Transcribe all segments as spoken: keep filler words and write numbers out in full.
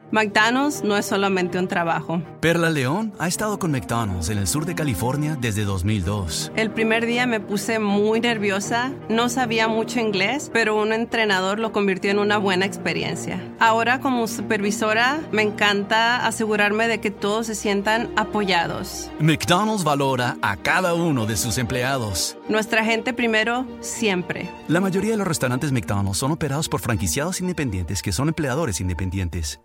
McDonald's no es solamente un trabajo. Perla León ha estado con McDonald's en el sur de California desde dos mil dos. El primer día me puse muy nerviosa, no sabía mucho inglés, pero un entrenador lo convirtió en una buena experiencia. Ahora como supervisora me encanta asegurarme de que todos se sientan apoyados. McDonald's valora a cada uno de sus empleados. Nuestra gente primero, siempre. La mayoría de los restaurantes McDonald's son operados por franquiciados independientes que son empleadores independientes.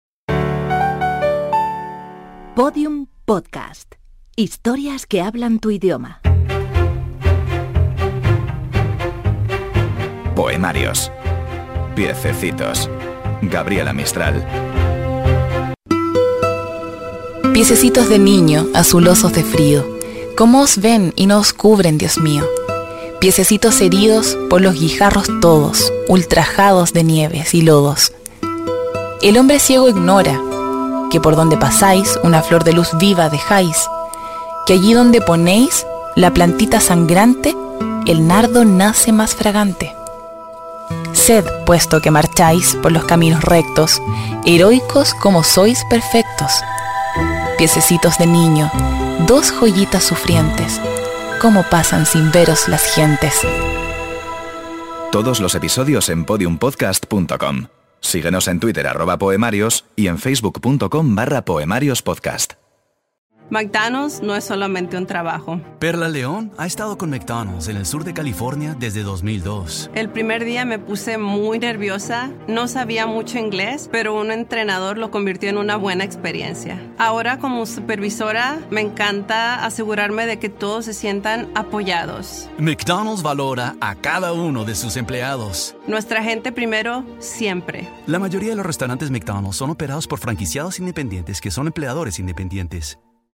Podium Podcast. Historias que hablan tu idioma. Poemarios. Piececitos. Gabriela Mistral. Piececitos de niño, azulosos de frío, ¿cómo os ven y no os cubren, Dios mío? Piececitos heridos por los guijarros todos, ultrajados de nieves y lodos. El hombre ciego ignora que por donde pasáis una flor de luz viva dejáis, que allí donde ponéis la plantita sangrante, el nardo nace más fragante. Sed, puesto que marcháis por los caminos rectos, heroicos como sois perfectos. Piececitos de niño, dos joyitas sufrientes, cómo pasan sin veros las gentes. Todos los episodios en podium podcast punto com. Síguenos en Twitter arroba poemarios y en facebook punto com barra poemarios podcast. McDonald's no es solamente un trabajo. Perla León ha estado con McDonald's en el sur de California desde dos mil dos. El primer día me puse muy nerviosa, no sabía mucho inglés, pero un entrenador lo convirtió en una buena experiencia. Ahora como supervisora me encanta asegurarme de que todos se sientan apoyados. McDonald's valora a cada uno de sus empleados. Nuestra gente primero, siempre. La mayoría de los restaurantes McDonald's son operados por franquiciados independientes que son empleadores independientes.